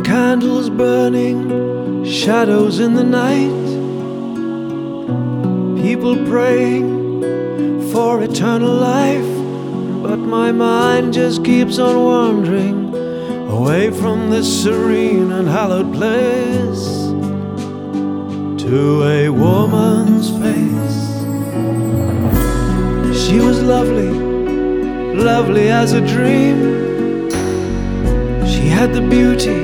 candles burning, shadows in the night, people praying for eternal life. But my mind just keeps on wandering away from this serene and hallowed place to a woman's face. She was lovely, lovely as a dream. She had the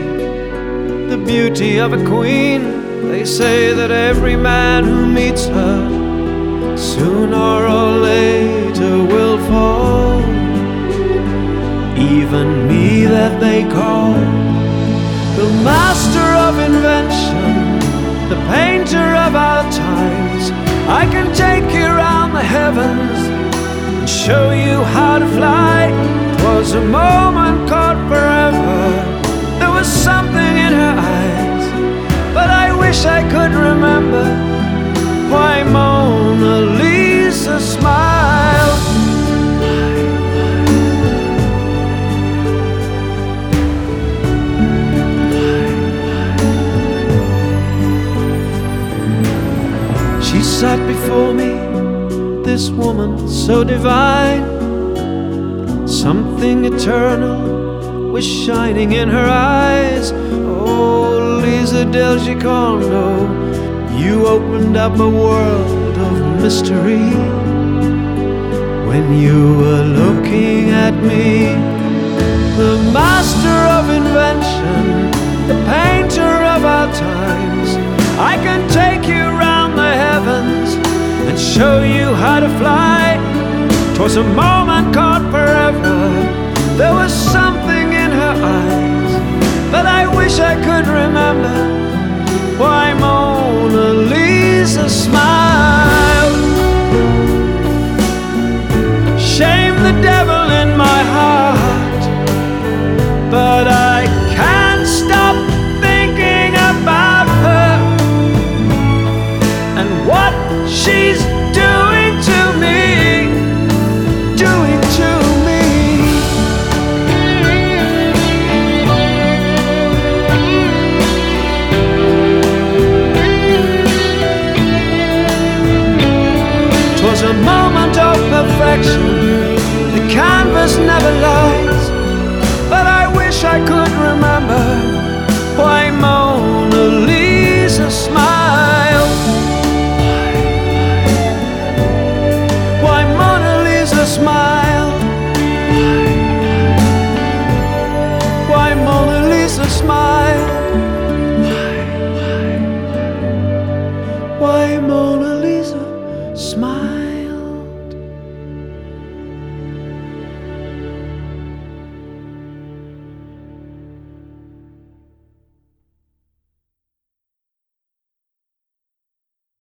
beauty of a queen. They say that every man who meets her sooner or later will fall. Even me that they call the master of invention, the painter of our times. I can take you round the heavens and show you how to fly. 'Twas a moment caught forever. There was something in her eyes, but I wish I could remember why Mona Lisa smiled. She sat before me, this woman so divine. Something eternal was shining in her eyes. Oh, Lisa Del Giocondo, you opened up a world of mystery when you were looking at me. The master of invention, the painter of our times. I can take you round the heavens and show you how to fly. 'Twas a moment caught forever. There was something in her eyes, but I wish I could remember why Mona Lisa smiled.